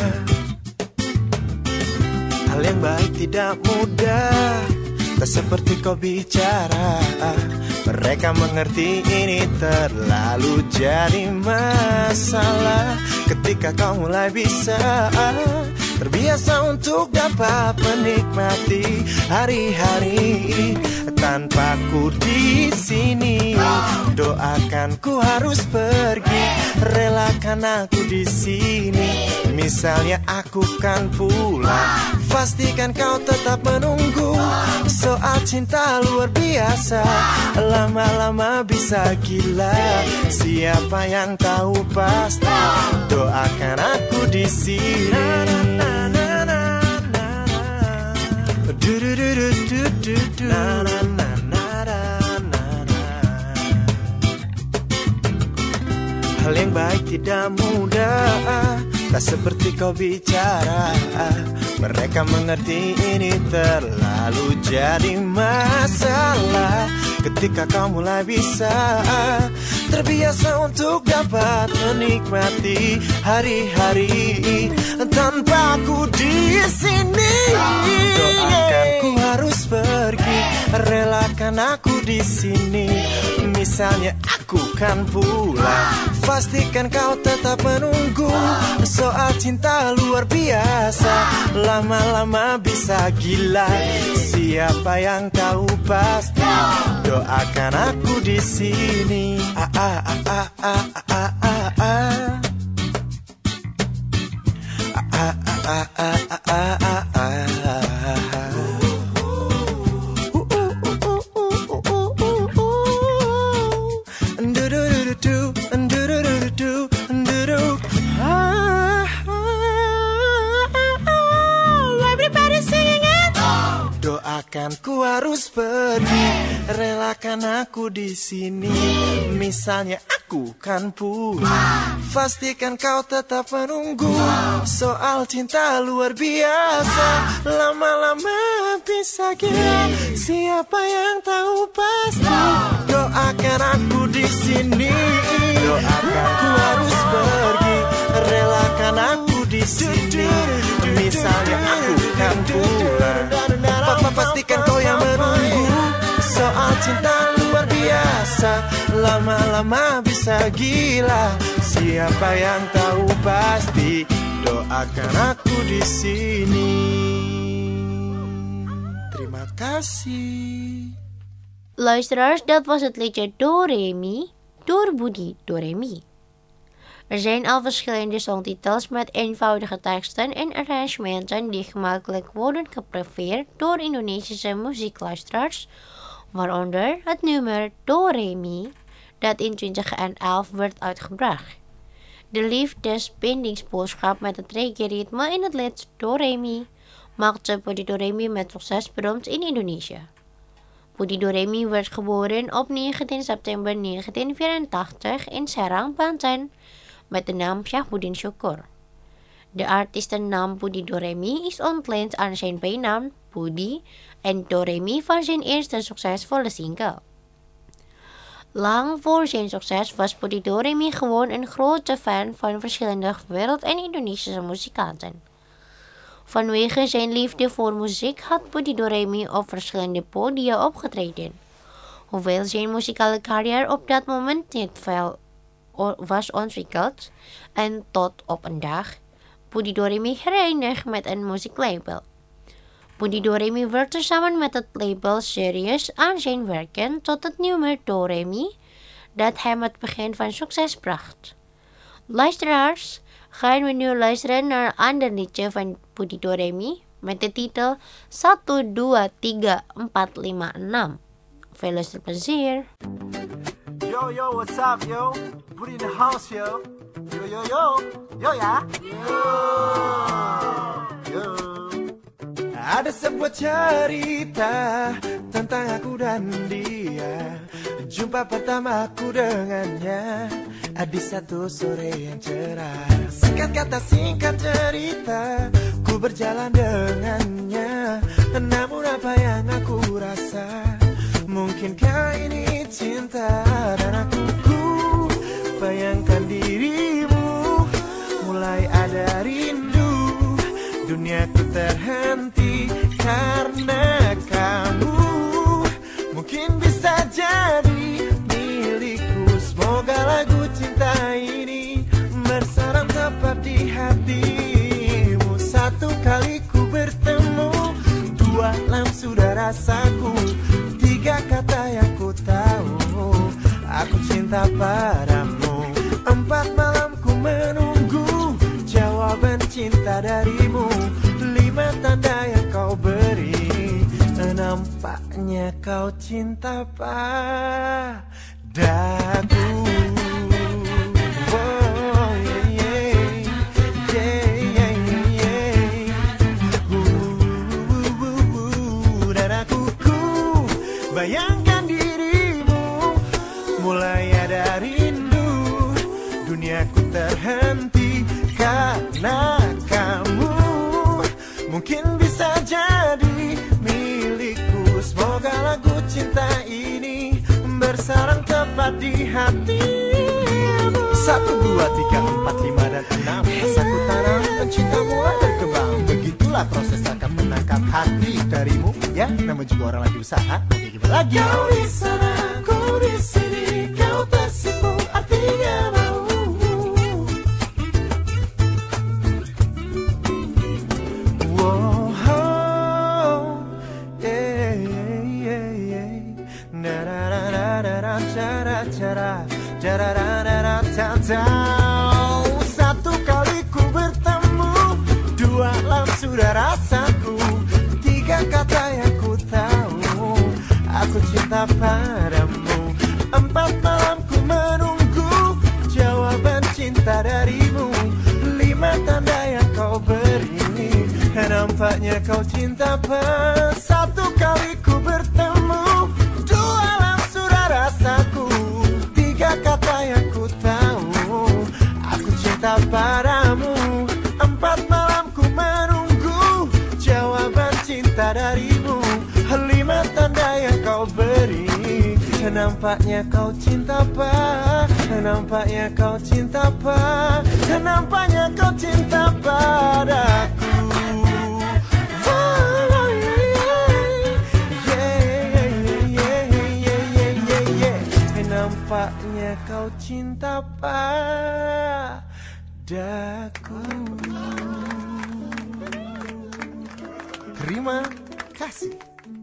Hal yang baik tidak mudah, tak seperti kau bicara. Mereka mengerti ini terlalu jadi masalah. Ketika kau mulai bisa terbiasa untuk dapat menikmati hari-hari tanpa ku di sini. Doakan ku harus pergi, relakan aku di sini. Misalnya aku kan pulang, pastikan kau tetap menunggu. Soal cinta luar biasa, lama-lama bisa gila. Siapa yang tahu pasti, doakan aku di sini. Hal yang baik tidak mudah, tak seperti kau bicara. Mereka mengerti ini terlalu jadi masalah. Ketika kau mulai bisa terbiasa untuk dapat menikmati hari-hari tanpa aku di sini. Doakan ku harus pergi, relakan aku di sini. Misalnya aku kan pulang, pastikan kau tetap menunggu. Soal cinta luar biasa, lama-lama bisa gila. Siapa yang tahu pasti, doakan aku di sini. Ah ah ah ah ah ah ah ah. Ah ah ah ah ah ah ah. Doakan ku harus pergi, relakan aku di sini. Misalnya aku kan pulang, pastikan kau tetap menunggu. Soal cinta luar biasa, lama-lama bisa gila. Siapa yang tahu pasti, doakan aku di sini. Doakan ku harus pergi, relakan aku di sini. Misalnya aku kan pulang, Papa pastikan kau yang menunggu. Soal cinta luar biasa, lama-lama bisa gila. Siapa yang tahu pasti, doakan aku di sini. Terima kasih. Luisteraars, dat was het liedje Do Re Mi door Budi Doremi. Er zijn al verschillende songtitels met eenvoudige teksten en arrangementen die gemakkelijk worden geprefereerd door Indonesische muziekluisteraars, waaronder het nummer Do Re Mi, dat in twintig elf werd uitgebracht. De liefdesbindingsboodschap met het reggae-ritme in het lied Do Re Mi maakte Budi Doremi met succes beroemd in Indonesië. Budi Doremi werd geboren op negentien september negentien vierentachtig in Serang, Banten, met de naam Syahbudin Syukur. De artiestennaam Budi Doremi is ontleend aan zijn bijnaam Budi en Doremi van zijn eerste succesvolle single. Lang voor zijn succes was Budi Doremi gewoon een grote fan van verschillende wereld- en Indonesische muzikanten. Vanwege zijn liefde voor muziek had Budi Doremi op verschillende podia opgetreden. Hoewel zijn muzikale carrière op dat moment niet veel was ontwikkeld en tot op een dag Budi Doremi herenigd met een muzieklabel. Budi Doremi werkte samen met het label serieus aan zijn werken tot het nummer Do Re Mi dat hem het begin van succes bracht. Luisteraars, gaan we nu luisteren naar een ander liedje van Budi Doremi met de titel satu dua tiga empat lima enam. Veel luisterplezier. Yo, yo, what's up, yo? Budi in the house, yo. Yo, yo, yo. Yo, ya? Yo. Yo. Ada sebuah cerita tentang aku dan dia. Jumpa pertama aku dengannya di satu sore yang cerah. Singkat kata singkat cerita, ku berjalan dengannya. Namun apa yang aku rasa, mungkinkah ini cinta? Dan rasaku. Tiga kata yang ku tahu, aku cinta padamu. Empat malam ku menunggu jawaban cinta darimu. Lima tanda yang kau beri, nampaknya kau cinta padaku. Oh, yeah, yeah, yeah, yeah, yeah. Uh, uh, uh, uh. Dan aku ku bayangkan dirimu, mulai ada rindu, duniaku terhenti karena kamu. Mungkin bisa jadi milikku. Semoga lagu cinta ini bersarang tepat di hatimu. Satu, dua, tiga, empat, lima, dan enam. Rasaku tanam dan cinta mulai berkembang. Begitulah proses tangkap menangkap hati darimu. Ya, namun juga orang lagi usaha. Oke, gimana lagi? Kau di sana, kau di sini, kau tersipu, artinya mau. Satu kali ku bertemu, dua lam sudah rasaku. Tiga kata yang ku tahu, aku cinta padamu. Empat malam ku menunggu jawaban cinta darimu. Lima tanda yang kau beri, nampaknya kau cinta padamu. Satu kali ku bertemu, dua lam sudah rasaku. Tiga kata yang ku tahu, aku cinta padamu. Empat malam ku menunggu jawaban cinta darimu. Lima tanda yang kau beri, nampaknya kau cinta pa. Nampaknya kau cinta pa. Nampaknya kau cinta padaku. Nampaknya kau cinta padaku. Terima kasih.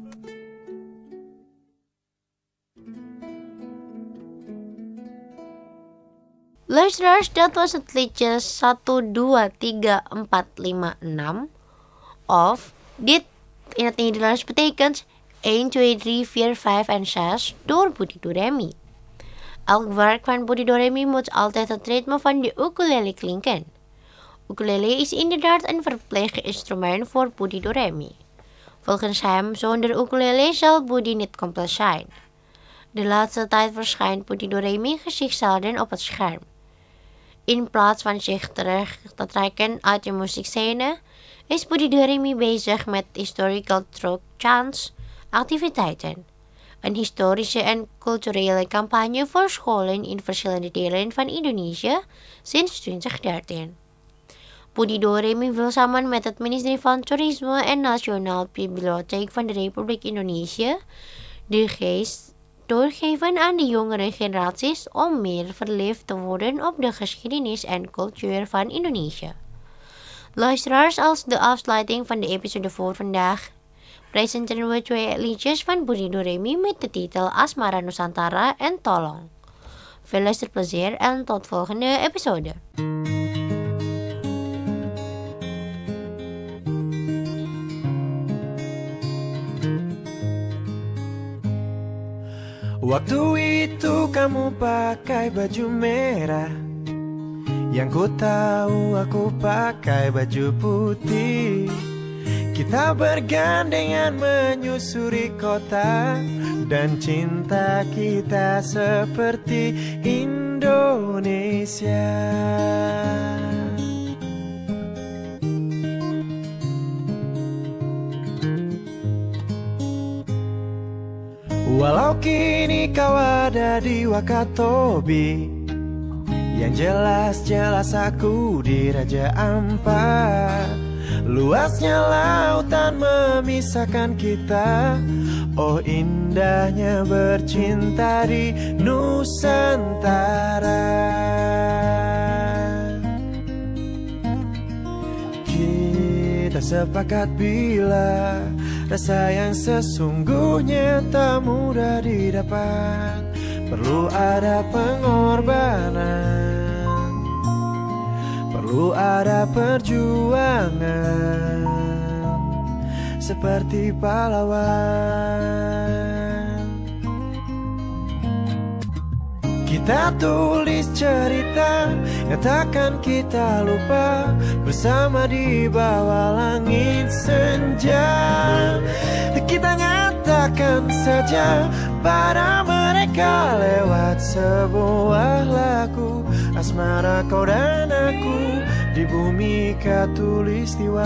Listeners, that was at least satu, dua, tiga, empat, lima, enam of Dit in het Nederlands betekent één, twee, drie, vier, vijf en zes door Budi Doremi. Elk werk van Budi Doremi moet altijd het ritme van de ukulele klinken. Ukulele is inderdaad een verplicht instrument voor Budi Doremi. Volgens hem, zonder ukulele zal Budi niet compleet zijn. De laatste tijd verschijnt Budi Doremi gezicht zelden op het scherm. In plaats van zich terug te trekken uit de muziekscène, is Budi Doremi bezig met historical truck chants activiteiten. Een historische en culturele campagne voor scholen in verschillende delen van Indonesië sinds twintig dertien. Budi Doremi wil samen met het ministerie van Toerisme en Nationaal Bibliotheek van de Republiek Indonesië de geest doorgeven aan de jongere generaties om meer verliefd te worden op de geschiedenis en cultuur van Indonesië. Luisteraars, als de afsluiting van de episode voor vandaag presenteren we twee liedjes van Budi Doremi met de titel Asmara Nusantara en Tolong. Veel luisterplezier en tot volgende episode. Waktu itu kamu pakai baju merah, yang ku tahu aku pakai baju putih. Kita bergandengan menyusuri kota, dan cinta kita seperti Indonesia. Walau kini kau ada di Wakatobi, yang jelas-jelas aku di Raja Ampat. Luasnya lautan memisahkan kita, oh indahnya bercinta di Nusantara. Kita sepakat bila Rasa yang sesungguhnya tak mudah didapat, perlu ada pengorbanan, perlu ada perjuangan, seperti pahlawan. Kita tulis cerita yang takkan kita lupa, bersama di bawah langit senja. Kita nyatakan saja pada mereka lewat sebuah lagu, asmara kau dan aku di bumi khatulistiwa.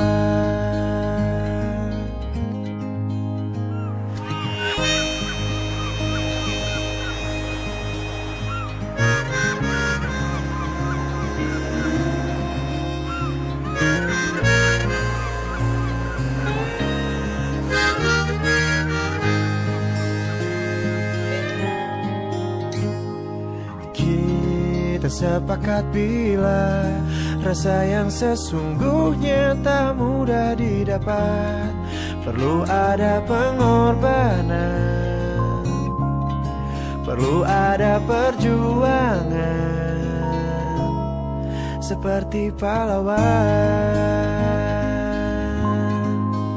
Sepakat bila rasa yang sesungguhnya tak mudah didapat, perlu ada pengorbanan, perlu ada perjuangan, seperti pahlawan.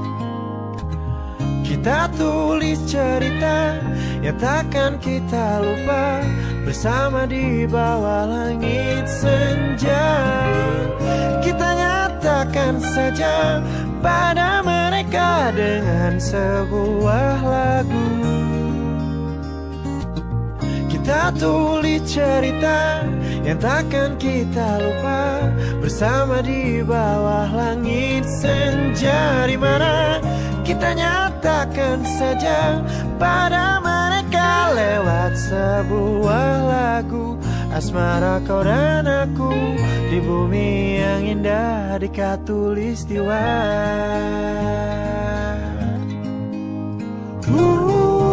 Kita tulis cerita yang takkan kita lupa, bersama di bawah langit senja. Kita nyatakan saja pada mereka dengan sebuah lagu. Kita tulis cerita yang takkan kita lupa, bersama di bawah langit senja, di mana kita nyatakan saja pada mereka lewat sebuah lagu, asmara kau dan aku di bumi yang indah di khatulistiwa. uh.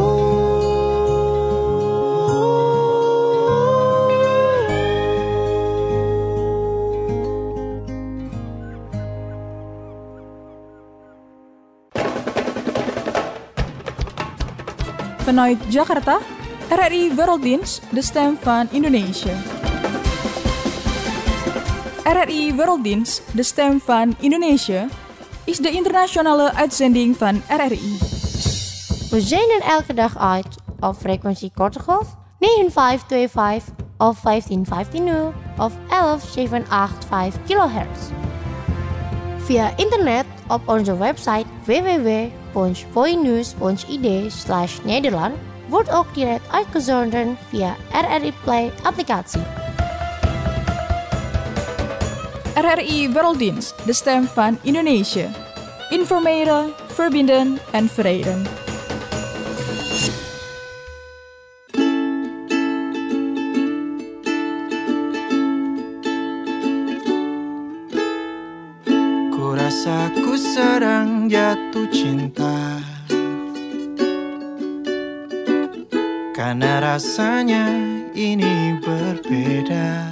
Vanuit Jakarta, R R I Werelddienst, de stem van Indonesië. R R I Werelddienst, de stem van Indonesië, is de internationale uitzending van R R I. We zenden elke dag uit op frequentie korte golf negen vijf twee vijf of vijftien vijftien nul of elf zeven acht vijf kilohertz. Via internet op onze website w w w punt voinews punt i d slash Nederland wordt ook direct uitgezonden via R R I Play applicatie. R R I Werelddienst, de stem van Indonesië. Informeren, verbinden en verenigen. Kurasa ku sedang jatuh cinta, karena rasanya ini berbeda.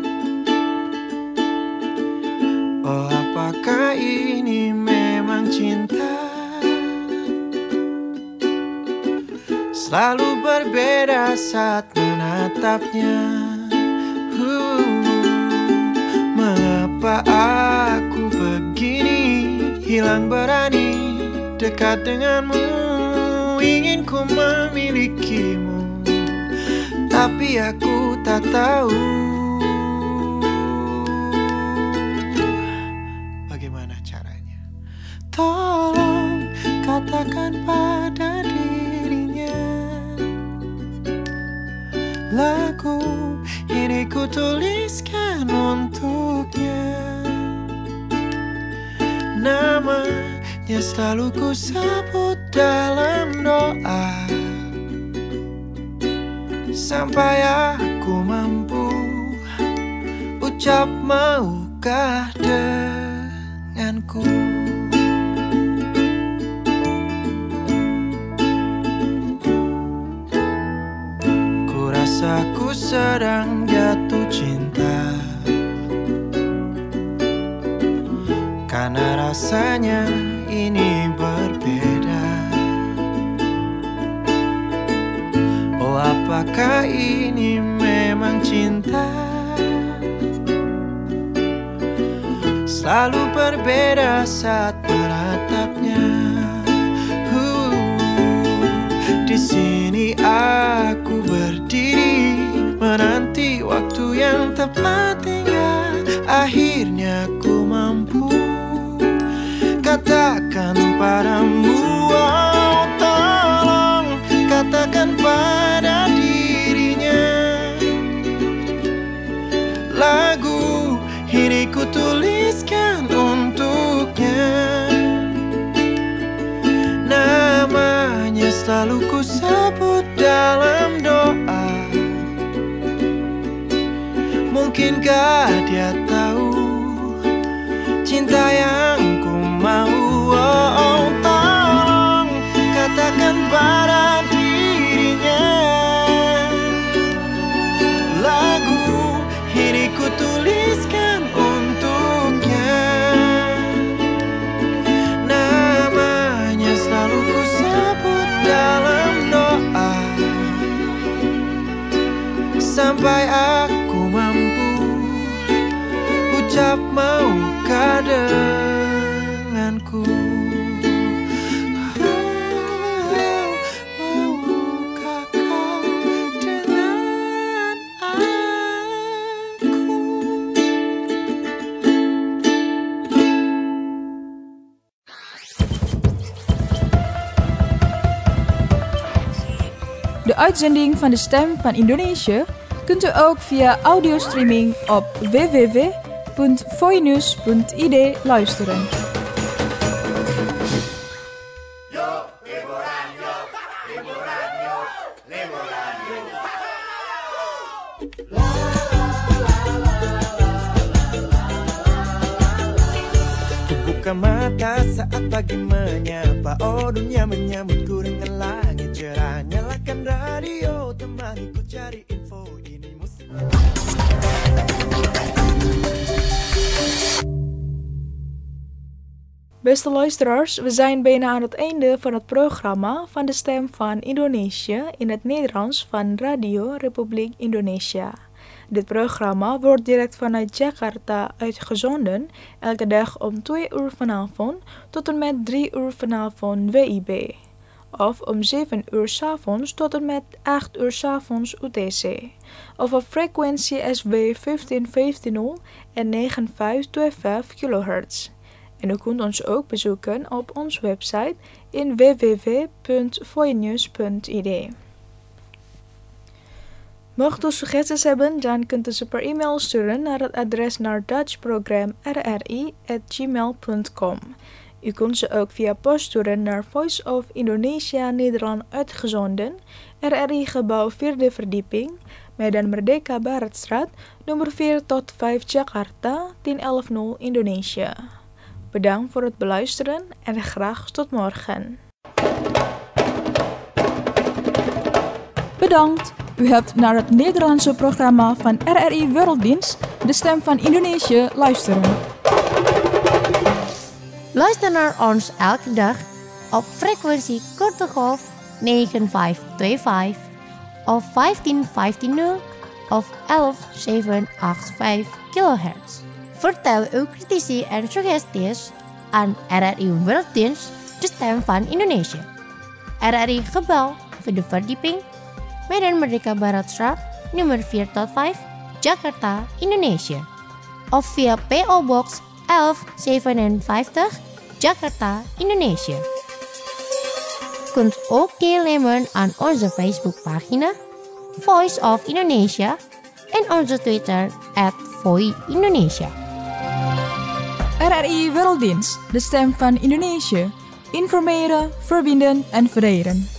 Oh, apakah ini memang cinta? Selalu berbeda saat menatapnya. uh, Mengapa aku begini, hilang berani dekat denganmu? Ingin ku memilikimu, tapi aku tak tahu bagaimana caranya. Tolong katakan pada dirinya, lagu ini ku tuliskan untuknya. Namanya selalu ku sebut dalam doa, sampai aku mampu ucap maukah denganku. Ku rasa ku sedang jatuh cinta, karena rasanya ini berbeda. apakah ini memang cinta? Selalu berbeda saat meratapnya. Di sini aku berdiri menanti waktu yang tepat hingga akhirnya ku mampu katakan padamu, oh tolong katakan pada dirinya, lagu ini ku tuliskan untuknya. Namanya selalu ku sebut dalam doa. Mungkinkah dia tahu cinta yang ku mau? Oh, oh tolong katakan pada dirinya, lagu ini ku tuliskan untuknya. Namanya selalu ku sebut dalam doa sampai aku mampu ucap maukah denganku. Maukah kau dengan aku? De uitzending van de Stem van Indonesië kunt u ook via audiostreaming op w w w punt voinews punt i d luisteren. Buka mata saat pagi menyapa, oh dunia menyambutku dengan langit cerah. Nyalakan radio, temaniku cari info, ini musik. Beste luisteraars, we zijn bijna aan het einde van het programma van de Stem van Indonesië in het Nederlands van Radio Republiek Indonesia. Dit programma wordt direct vanuit Jakarta uitgezonden, elke dag om twee uur vanavond tot en met drie uur vanavond W I B. Of om zeven uur 's avonds tot en met acht uur 's avonds U T C. Of op frequentie S W vijftien vijftien en negen vijf twee vijf kilohertz. En u kunt ons ook bezoeken op onze website in w w w punt voinews punt i d. Mocht u suggesties hebben, dan kunt u ze per e-mail sturen naar het adres naar dutchprogram r r i at gmail punt com. U kunt ze ook via post sturen naar Voice of Indonesia Nederland uitgezonden, R R I gebouw vierde verdieping, Medan Merdeka Baratstraat, nummer vier tot vijf Jakarta, tien elf nul Indonesië. Bedankt voor het beluisteren en graag tot morgen. Bedankt! U hebt naar het Nederlandse programma van R R I Werelddienst, de Stem van Indonesië, luisteren. Luister naar ons elke dag op frequentie korte golf negen vijf twee vijf of vijftien vijftien of elf zeven acht vijf kilohertz. Vertel uw critici en suggesties aan R R I Werelddienst, de Stem van Indonesië. R R I gebouw vierde verdieping, Medan Merdeka Baratstraat, nummer vier tot vijf, Jakarta, Indonesië. Of via P O Box elf zevenenvijftig, Jakarta, Indonesië. Kunt ook deelnemen aan onze Facebookpagina Voice of Indonesia en onze Twitter at Voi Indonesia. R R I Werelddienst, de Stem van Indonesië. Informeren, verbinden en verenigen.